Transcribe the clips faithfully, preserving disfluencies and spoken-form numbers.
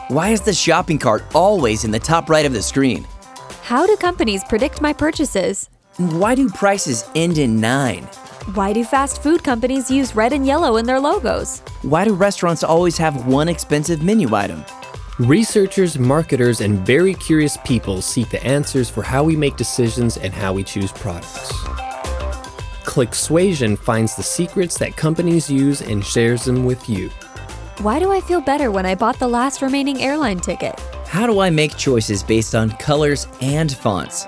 Why is the shopping cart always in the top right of the screen? How do companies predict my purchases? Why do prices end in nine? Why do fast food companies use red and yellow in their logos? Why do restaurants always have one expensive menu item? Researchers, marketers, and very curious people seek the answers for how we make decisions and how we choose products. Clicksuasion finds the secrets that companies use and shares them with you. Why do I feel better when I bought the last remaining airline ticket? How do I make choices based on colors and fonts?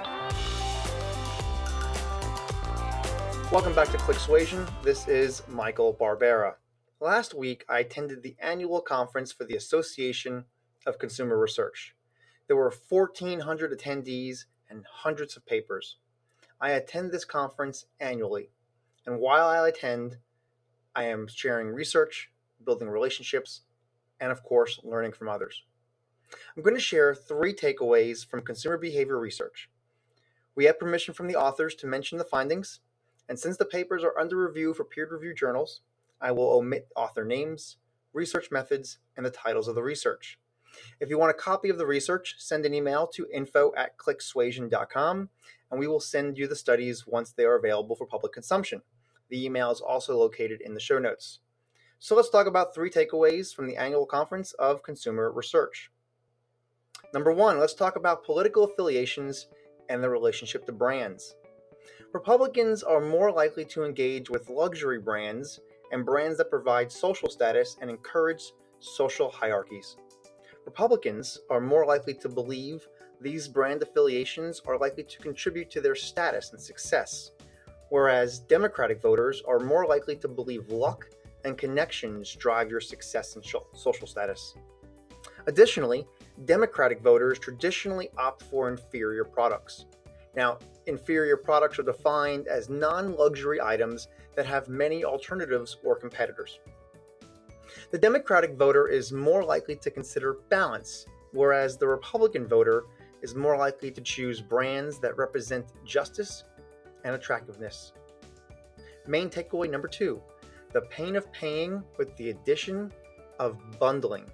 Welcome back to Clicksuasion. This is Michael Barbera. Last week, I attended the annual conference for the Association of Consumer Research. There were fourteen hundred attendees and hundreds of papers. I attend this conference annually, and while I attend, I am sharing research, building relationships, and of course, learning from others. I'm going to share three takeaways from consumer behavior research. We have permission from the authors to mention the findings, and since the papers are under review for peer-reviewed journals, I will omit author names, research methods, and the titles of the research. If you want a copy of the research, send an email to info at clicksuasion dot com, and we will send you the studies once they are available for public consumption. The email is also located in the show notes. So let's talk about three takeaways from the annual conference of consumer research. Number one, let's talk about political affiliations and their relationship to brands. Republicans are more likely to engage with luxury brands and brands that provide social status and encourage social hierarchies. Republicans are more likely to believe these brand affiliations are likely to contribute to their status and success, whereas Democratic voters are more likely to believe luck and connections drive your success and social status. Additionally, Democratic voters traditionally opt for inferior products. Now, inferior products are defined as non-luxury items that have many alternatives or competitors. The Democratic voter is more likely to consider balance, whereas the Republican voter is more likely to choose brands that represent justice and attractiveness. Main takeaway number two, the pain of paying with the addition of bundling.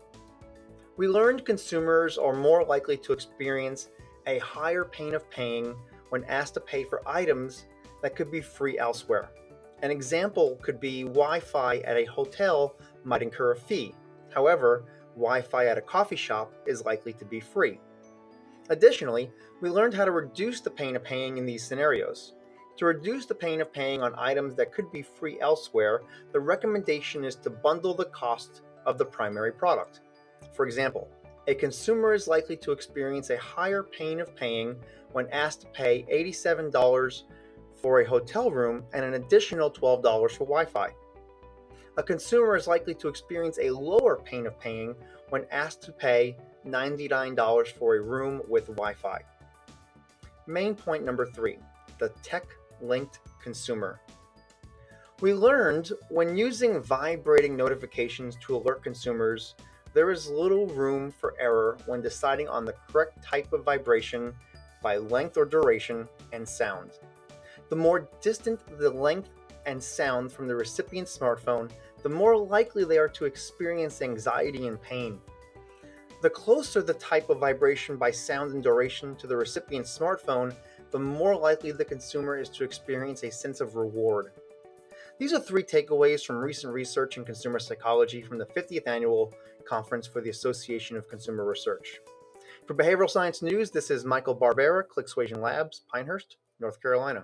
We learned consumers are more likely to experience a higher pain of paying when asked to pay for items that could be free elsewhere. An example could be Wi-Fi at a hotel might incur a fee. However, Wi-Fi at a coffee shop is likely to be free. Additionally, we learned how to reduce the pain of paying in these scenarios. To reduce the pain of paying on items that could be free elsewhere, the recommendation is to bundle the cost of the primary product. For example, a consumer is likely to experience a higher pain of paying when asked to pay eighty-seven dollars for a hotel room and an additional twelve dollars for Wi-Fi. A consumer is likely to experience a lower pain of paying when asked to pay ninety-nine dollars for a room with Wi-Fi. Main point number three, the tech-linked consumer. We learned when using vibrating notifications to alert consumers, there is little room for error when deciding on the correct type of vibration by length or duration and sound. The more distant the length and sound from the recipient's smartphone, the more likely they are to experience anxiety and pain. The closer the type of vibration by sound and duration to the recipient's smartphone, the more likely the consumer is to experience a sense of reward. These are three takeaways from recent research in consumer psychology from the fiftieth Annual Conference for the Association of Consumer Research. For Behavioral Science News, this is Michael Barbera, Clicksuasion Labs, Pinehurst, North Carolina.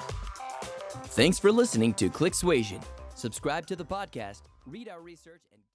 Thanks for listening to Clicksuasion. Subscribe to the podcast, read our research, and